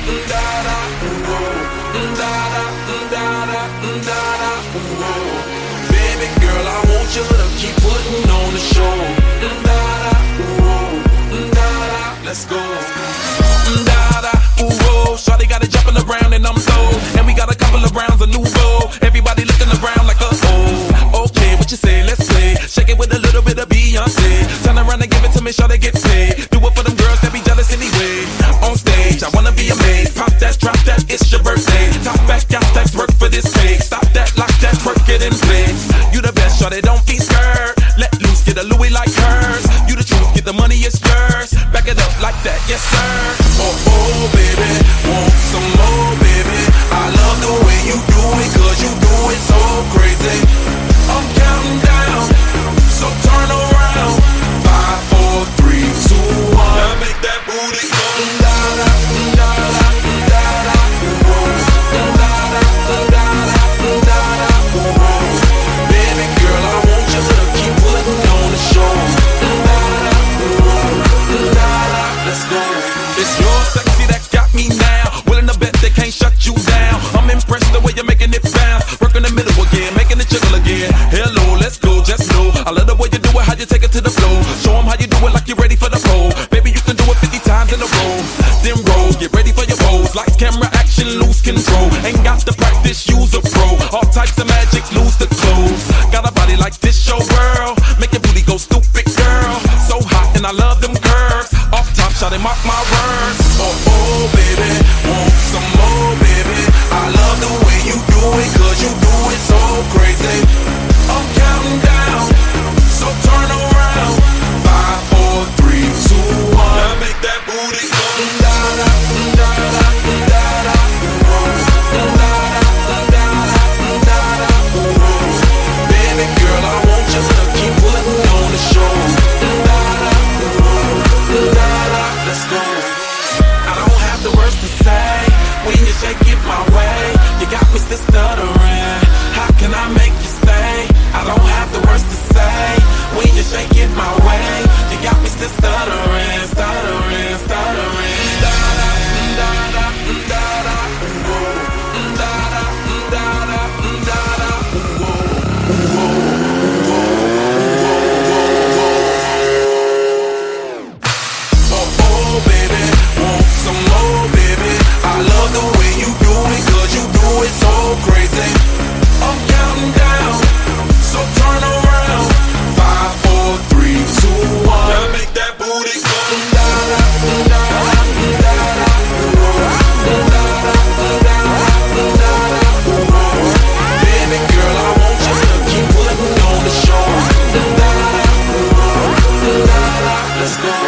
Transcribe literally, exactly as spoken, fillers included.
da-da, ooh, da-da, da-da, da-da, ooh. Baby girl, I want you to keep putting on the show. Da-da, ooh, da-da, let's go. Da-da, ooh, shawty got it jumping around and I'm low. And we got a couple of rounds of nouveau. Everybody looking around like a oh. Okay, what you say? Let's play. Shake it with a little bit of Beyonce. Turn around and give it to me, shawty get paid. Do it for them girls that be jealous anyway. On stage, I wanna be amazed. Pop that, drop that, it's your birthday. Top back, got stacks, work for this cake. Stop that, lock that, work it in place. You the best, shawty, don't be scared. Let loose, get a Louis like hers. You the truth, get the money, it's yours. Back it up like that, yes sir. Oh, oh, baby, want some more, baby. I love the way you do it, cause you do it so crazy. I'm counting down, so turn around. Five, four, three, two, one. Now make that booty go. Da-da, da-da, da-da, ooh. Da-da, da-da, da-da, ooh. Baby girl, I want you to keep putting on the show. Da-da, ooh, da-da, let's go. It's your sexy that got me now. Willing to bet they can't shut you down. I'm impressed the way you're making it bounce. Work in the middle again, making it jiggle again. Hello, let's go, just know I love the way you do it, how you take it to the floor. Show them how you do it like you're ready for the pole. Baby, you can do it fifty times in a row. Then roll, get ready for your pose. Lights, camera, action, lose control. Ain't got to practice, use a pro. All types of magic, lose the clothes. Got a body like this, show world. Make your booty go stupid, girl. So hot and I love them curves. Off top, shot and mark my words. Oh, oh, baby, want some more, baby. I love the way you do it, cause you do it so crazy. I'm counting down, so turn around. Five, four, three, two, one. Now make that booty go. Da-da, da-da, da-da, ooh. Da-da, da-da, da-da, ooh. Baby girl, I want you to keep putting on the show. Da-da, ooh, da-da, let's go. I don't have the words to say when you shake it my way. You got me still stuttering. How can I make you stay? I don't have the words to say when you shake it my way. You got me still stuttering, stuttering, stuttering. Da-da, da-da, da-da, ooh. Da-da, da-da, da-da, ooh. Oh, oh, baby, want some more, baby. I love the way you do it, cause you do it so crazy. I'm counting down, so turn around. Five, four, three, two, one. Now make that booty go. Da-da, da-da, da-da, ooh. Da-da, da-da, da-da, ooh. Baby girl, I want you to keep putting on the show. Da-da, ooh, da-da, let's go.